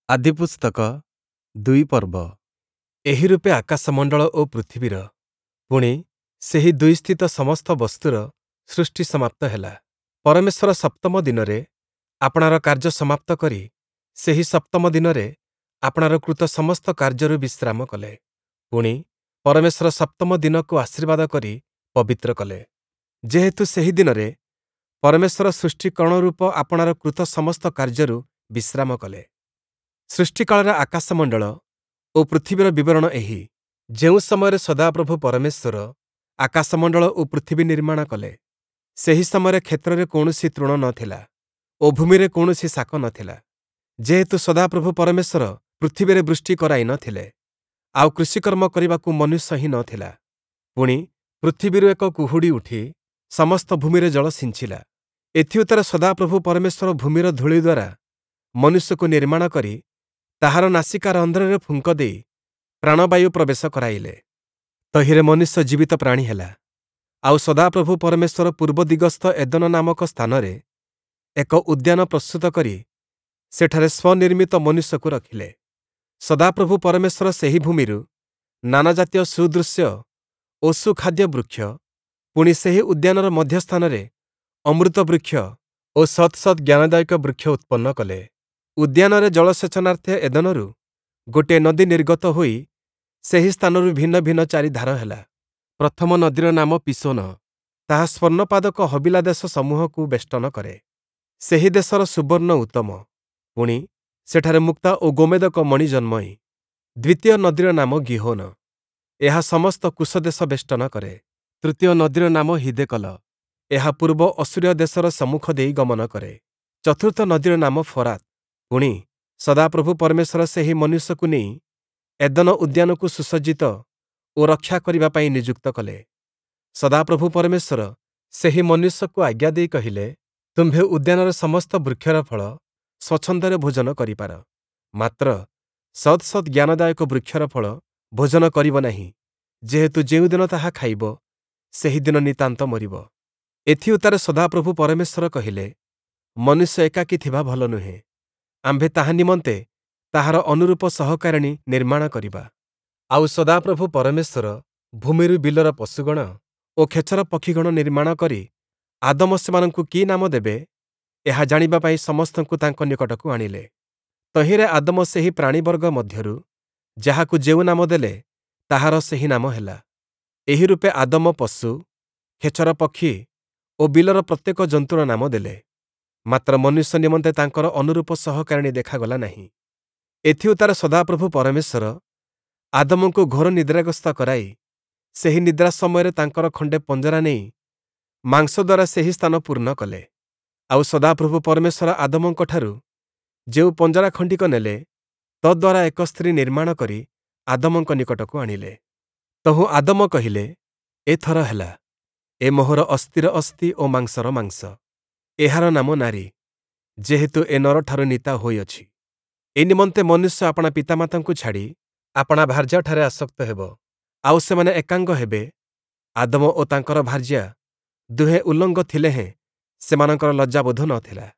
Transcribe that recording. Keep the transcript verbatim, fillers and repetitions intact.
ଆଦିପୁସ୍ତକ ଦୁଇ ପର୍ବ। ଏହି ରୂପେ ଆକାଶମଣ୍ଡଳ ଓ ପୃଥିବୀର ପୁଣି ସେହି ଦୁଇସ୍ଥିତ ସମସ୍ତ ବସ୍ତୁର ସୃଷ୍ଟି ସମାପ୍ତ ହେଲା। ପରମେଶ୍ୱର ସପ୍ତମ ଦିନରେ ଆପଣାର କାର୍ଯ୍ୟ ସମାପ୍ତ କରି ସେହି ସପ୍ତମ ଦିନରେ ଆପଣାର କୃତ ସମସ୍ତ କାର୍ଯ୍ୟରୁ ବିଶ୍ରାମ କଲେ। ପୁଣି ପରମେଶ୍ୱର ସପ୍ତମ ଦିନକୁ ଆଶୀର୍ବାଦ କରି ପବିତ୍ର କଲେ, ଯେହେତୁ ସେହି ଦିନରେ ପରମେଶ୍ୱର ସୃଷ୍ଟିକରଣ ରୂପ ଆପଣାର କୃତ ସମସ୍ତ କାର୍ଯ୍ୟରୁ ବିଶ୍ରାମ କଲେ। ସୃଷ୍ଟିକାଳର ଆକାଶମଣ୍ଡଳ ଓ ପୃଥିବୀର ବିବରଣ ଏହି। ଯେଉଁ ସମୟରେ ସଦାପ୍ରଭୁ ପରମେଶ୍ୱର ଆକାଶମଣ୍ଡଳ ଓ ପୃଥିବୀ ନିର୍ମାଣ କଲେ, ସେହି ସମୟରେ କ୍ଷେତ୍ରରେ କୌଣସି ତୃଣ ନଥିଲା ଓ ଭୂମିରେ କୌଣସି ଶାକ ନଥିଲା, ଯେହେତୁ ସଦାପ୍ରଭୁ ପରମେଶ୍ୱର ପୃଥିବୀରେ ବୃଷ୍ଟି କରାଇ ନ ଥିଲେ, ଆଉ କୃଷିକର୍ମ କରିବାକୁ ମନୁଷ୍ୟ ହିଁ ନଥିଲା। ପୁଣି ପୃଥିବୀରୁ ଏକ କୁହୁଡ଼ି ଉଠି ସମସ୍ତ ଭୂମିରେ ଜଳ ସିଞ୍ଚିଲା। ଏଥିଉତ୍ତରେ ସଦାପ୍ରଭୁ ପରମେଶ୍ୱର ଭୂମିର ଧୂଳି ଦ୍ୱାରା ମନୁଷ୍ୟକୁ ନିର୍ମାଣ କରି ତାହାର ନାସିକା ରନ୍ଧ୍ରରେ ଫୁଙ୍କ ଦେଇ ପ୍ରାଣବାୟୁ ପ୍ରବେଶ କରାଇଲେ। ତହିଁରେ ମନୁଷ୍ୟ ଜୀବିତ ପ୍ରାଣୀ ହେଲା। ଆଉ ସଦାପ୍ରଭୁ ପରମେଶ୍ୱର ପୂର୍ବ ଦିଗସ୍ଥ ଏଦନ ନାମକ ସ୍ଥାନରେ ଏକ ଉଦ୍ୟାନ ପ୍ରସ୍ତୁତ କରି ସେଠାରେ ସ୍ୱନିର୍ମିତ ମନୁଷ୍ୟକୁ ରଖିଲେ। ସଦାପ୍ରଭୁ ପରମେଶ୍ୱର ସେହି ଭୂମିରୁ ନାନାଜାତୀୟ ସୁଦୃଶ୍ୟ ଓ ସୁଖାଦ୍ୟ ବୃକ୍ଷ, ପୁଣି ସେହି ଉଦ୍ୟାନର ମଧ୍ୟସ୍ଥାନରେ ଅମୃତ ବୃକ୍ଷ ଓ ସତ୍ ସତ୍ ଜ୍ଞାନଦାୟକ ବୃକ୍ଷ ଉତ୍ପନ୍ନ କଲେ। ଉଦ୍ୟାନରେ ଜଳସେଚନାର୍ଥେ ଏଦନରୁ ଗୋଟିଏ ନଦୀ ନିର୍ଗତ ହୋଇ ସେହି ସ୍ଥାନରୁ ଭିନ୍ନ ଭିନ୍ନ ଚାରି ଧାର ହେଲା। ପ୍ରଥମ ନଦୀର ନାମ ପିସୋନ। ତାହା ସ୍ୱର୍ଣ୍ଣପାଦକ ହବିଲା ଦେଶ ସମୂହକୁ ବେଷ୍ଟନ କରେ। ସେହି ଦେଶର ସୁବର୍ଣ୍ଣ ଉତ୍ତମ। ପୁଣି ସେଠାରେ ମୁକ୍ତା ଓ ଗୋମେଦକ ମଣି ଜନ୍ମଇ। ଦ୍ୱିତୀୟ ନଦୀର ନାମ ଗିହୋନ। ଏହା ସମସ୍ତ କୁଶ ଦେଶ ବେଷ୍ଟନ କରେ। ତୃତୀୟ ନଦୀର ନାମ ହିଦେକଲ। ଏହା ପୂର୍ବ ଅସୁରୀୟ ଦେଶର ସମ୍ମୁଖ ଦେଇ ଗମନ କରେ। ଚତୁର୍ଥ ନଦୀର ନାମ ଫରାତ। ପୁଣି ସଦାପ୍ରଭୁ ପରମେଶ୍ୱର ସେହି ମନୁଷ୍ୟକୁ ନେଇ ଏଦନ ଉଦ୍ୟାନକୁ ସୁସଜ୍ଜିତ ଓ ରକ୍ଷା କରିବା ପାଇଁ ନିଯୁକ୍ତ କଲେ। ସଦାପ୍ରଭୁ ପରମେଶ୍ୱର ସେହି ମନୁଷ୍ୟକୁ ଆଜ୍ଞା ଦେଇ କହିଲେ, ତୁମ୍ଭେ ଉଦ୍ୟାନର ସମସ୍ତ ବୃକ୍ଷର ଫଳ ସ୍ୱଚ୍ଛନ୍ଦରେ ଭୋଜନ କରିପାର, ମାତ୍ର ସତ୍ ସତ୍ ଜ୍ଞାନଦାୟକ ବୃକ୍ଷର ଫଳ ଭୋଜନ କରିବ ନାହିଁ, ଯେହେତୁ ଯେଉଁଦିନ ତାହା ଖାଇବ, ସେହିଦିନ ନିତାନ୍ତ ମରିବ। ଏଥିଉତ୍ତରେ ସଦାପ୍ରଭୁ ପରମେଶ୍ୱର କହିଲେ, ମନୁଷ୍ୟ ଏକାକୀ ଥିବା ଭଲ ନୁହେଁ। ଆମ୍ଭେ ତାହା ନିମନ୍ତେ ତାହାର ଅନୁରୂପ ସହକାରିଣୀ ନିର୍ମାଣ କରିବା। ଆଉ ସଦାପ୍ରଭୁ ପରମେଶ୍ୱର ଭୂମିରୁ ବିଲର ପଶୁଗଣ ଓ ଖେଚର ପକ୍ଷୀଗଣ ନିର୍ମାଣ କରି ଆଦମ ସେମାନଙ୍କୁ କି ନାମ ଦେବେ, ଏହା ଜାଣିବା ପାଇଁ ସମସ୍ତଙ୍କୁ ତାଙ୍କ ନିକଟକୁ ଆଣିଲେ। ତହିଁରେ ଆଦମ ସେହି ପ୍ରାଣୀବର୍ଗ ମଧ୍ୟରୁ ଯାହାକୁ ଯେଉଁ ନାମ ଦେଲେ, ତାହାର ସେହି ନାମ ହେଲା। ଏହି ରୂପେ ଆଦମ ପଶୁ, ଖେଚର ପକ୍ଷୀ ଓ ବିଲର ପ୍ରତ୍ୟେକ ଜନ୍ତୁର ନାମ ଦେଲେ। ମାତ୍ର ମନୁଷ୍ୟ ନିମନ୍ତେ ତାଙ୍କର ଅନୁରୂପ ସହକାରିଣୀ ଦେଖାଗଲା ନାହିଁ। ଏଥିଉତ୍ତରେ ସଦାପ୍ରଭୁ ପରମେଶ୍ୱର ଆଦମଙ୍କୁ ଘୋର ନିଦ୍ରାଗ୍ରସ୍ତ କରାଇ ସେହି ନିଦ୍ରା ସମୟରେ ତାଙ୍କର ଖଣ୍ଡେ ପଞ୍ଜରା ନେଇ ମାଂସ ଦ୍ୱାରା ସେହି ସ୍ଥାନ ପୂର୍ଣ୍ଣ କଲେ। ଆଉ ସଦାପ୍ରଭୁ ପରମେଶ୍ୱର ଆଦମଙ୍କଠାରୁ ଯେଉଁ ପଞ୍ଜରା ଖଣ୍ଡିକ ନେଲେ, ତଦ୍ୱାରା ଏକ ସ୍ତ୍ରୀ ନିର୍ମାଣ କରି ଆଦମଙ୍କ ନିକଟକୁ ଆଣିଲେ। ତହୁଁ ଆଦମ କହିଲେ, ଏଥର ହେଲା, ଏ ମୋହର ଅସ୍ଥିର ଅସ୍ଥି ଓ ମାଂସର ମାଂସ। ଏହାର ନାମ ନାରୀ, ଯେହେତୁ ଏ ନରଠାରୁ ନୀତା ହୋଇଅଛି। ଏ ନିମନ୍ତେ ମନୁଷ୍ୟ ଆପଣା ପିତାମାତାଙ୍କୁ ଛାଡ଼ି ଆପଣା ଭାର୍ଯ୍ୟାଠାରେ ଆସକ୍ତ ହେବ, ଆଉ ସେମାନେ ଏକାଙ୍ଗ ହେବେ। ଆଦମ ଓ ତାଙ୍କର ଭାର୍ଯ୍ୟା ଦୁହେଁ ଉଲଙ୍ଗ ଥିଲେ ହେଁ ସେମାନଙ୍କର ଲଜ୍ଜାବୋଧ ନଥିଲା।